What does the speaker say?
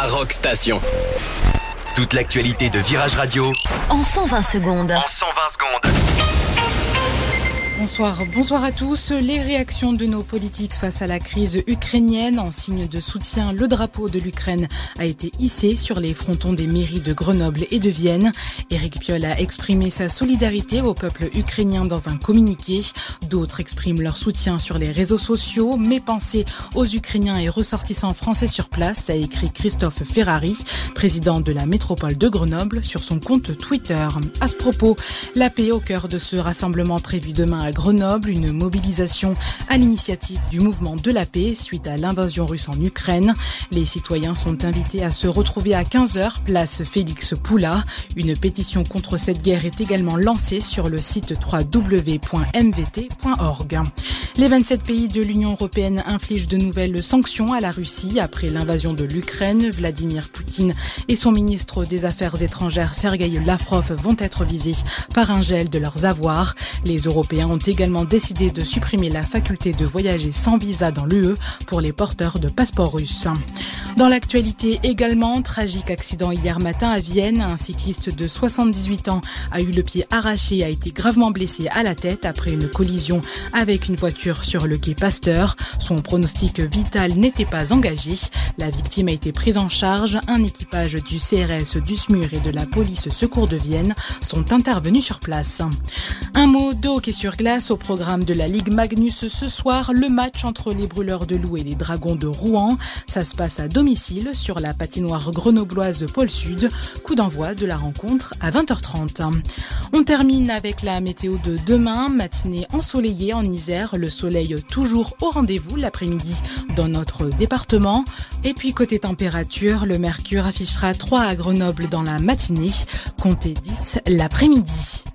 la Rock Station. Toute l'actualité de Virage Radio en 120 secondes. Bonsoir à tous. Les réactions de nos politiques face à la crise ukrainienne. En signe de soutien, le drapeau de l'Ukraine a été hissé sur les frontons des mairies de Grenoble et de Vienne. Éric Piolle a exprimé sa solidarité au peuple ukrainien dans un communiqué. D'autres expriment leur soutien sur les réseaux sociaux. Mes pensées aux Ukrainiens et ressortissants français sur place, a écrit Christophe Ferrari, président de la métropole de Grenoble, sur son compte Twitter. À ce propos, la paix au cœur de ce rassemblement prévu demain à Grenoble, une mobilisation à l'initiative du mouvement de la paix suite à l'invasion russe en Ukraine. Les citoyens sont invités à se retrouver à 15h, place Félix Poula. Une pétition contre cette guerre est également lancée sur le site www.mvt.org. Les 27 pays de l'Union européenne infligent de nouvelles sanctions à la Russie après l'invasion de l'Ukraine. Vladimir Poutine et son ministre des Affaires étrangères Sergueï Lavrov vont être visés par un gel de leurs avoirs. Les Européens ont également décidé de supprimer la faculté de voyager sans visa dans l'UE pour les porteurs de passeports russes. Dans l'actualité également, tragique accident hier matin à Vienne. Un cycliste de 78 ans a eu le pied arraché et a été gravement blessé à la tête après une collision avec une voiture sur le quai Pasteur. Son pronostic vital n'était pas engagé. La victime a été prise en charge. Un équipage du CRS, du SMUR et de la police secours de Vienne sont intervenus sur place. Un mot de hockey sur glace au programme de la Ligue Magnus ce soir. Le match entre les Brûleurs de Loup et les Dragons de Rouen. Ça se passe à domicile sur la patinoire grenobloise Pôle Sud. Coup d'envoi de la rencontre à 20h30. On termine avec la météo de demain. Matinée ensoleillée en Isère. Le soleil toujours au rendez-vous l'après-midi dans notre département. Et puis côté température, le mercure affichera 3 à Grenoble dans la matinée. Comptez 10 l'après-midi.